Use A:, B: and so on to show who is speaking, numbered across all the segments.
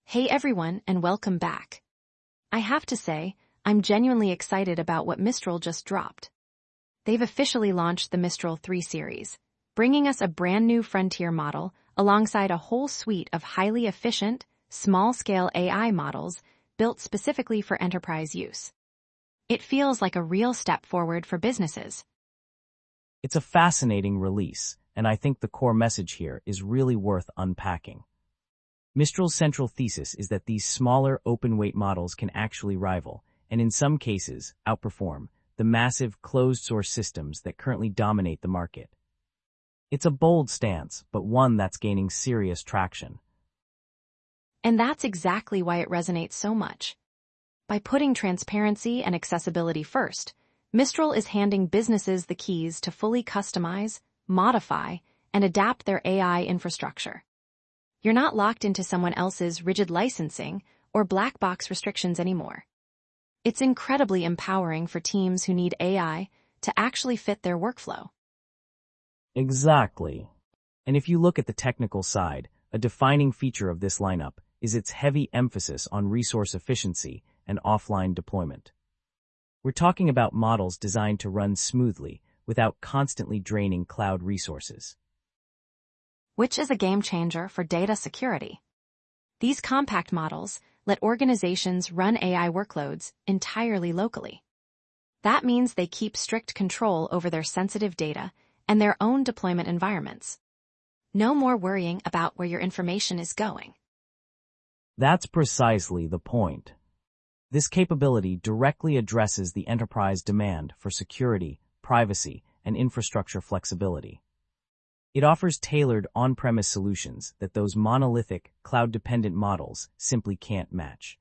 A: Hey everyone, and welcome back. I have to say, I'm genuinely excited about what Mistral just dropped. They've officially launched the Mistral 3 series, bringing us a brand new frontier model alongside a whole suite of highly efficient, small-scale AI models built specifically for enterprise use. It feels like a real step forward for businesses.
B: It's a fascinating release, and I think the core message here is really worth unpacking. Mistral's central thesis is that these smaller, open-weight models can actually rival, and in some cases, outperform, the massive closed-source systems that currently dominate the market. It's a bold stance, but one that's gaining serious traction.
A: And that's exactly why it resonates so much. By putting transparency and accessibility first, Mistral is handing businesses the keys to fully customize, modify, and adapt their AI infrastructure. You're not locked into someone else's rigid licensing or black box restrictions anymore. It's incredibly empowering for teams who need AI to actually fit their workflow.
B: Exactly. And if you look at the technical side, a defining feature of this lineup is its heavy emphasis on resource efficiency and offline deployment. We're talking about models designed to run smoothly without constantly draining cloud resources.
A: Which is a game changer for data security. These compact models let organizations run AI workloads entirely locally. That means they keep strict control over their sensitive data and their own deployment environments. No more worrying about where your information is going.
B: That's precisely the point. This capability directly addresses the enterprise demand for security, privacy, and infrastructure flexibility. It offers tailored on-premise solutions that those monolithic, cloud-dependent models simply can't match.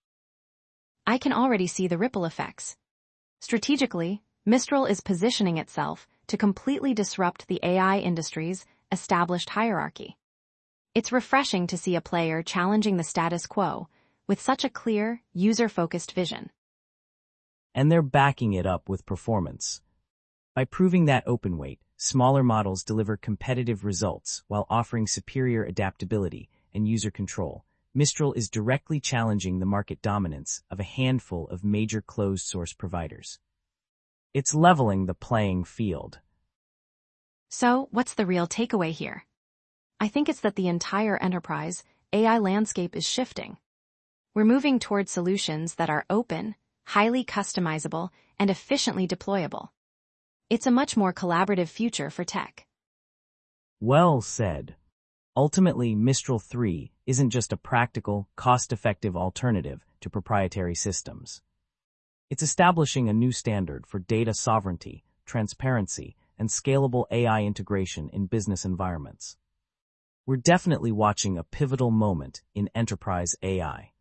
A: I can already see the ripple effects. Strategically, Mistral is positioning itself to completely disrupt the AI industry's established hierarchy. It's refreshing to see a player challenging the status quo with such a clear, user-focused vision.
B: And they're backing it up with performance. By proving that open weight, smaller models deliver competitive results while offering superior adaptability and user control. Mistral is directly challenging the market dominance of a handful of major closed-source providers. It's leveling the playing field.
A: So, what's the real takeaway here? I think it's that the entire enterprise AI landscape is shifting. We're moving toward solutions that are open, highly customizable, and efficiently deployable. It's a much more collaborative future for tech.
B: Well said. Ultimately, Mistral 3 isn't just a practical, cost-effective alternative to proprietary systems. It's establishing a new standard for data sovereignty, transparency, and scalable AI integration in business environments. We're definitely watching a pivotal moment in enterprise AI.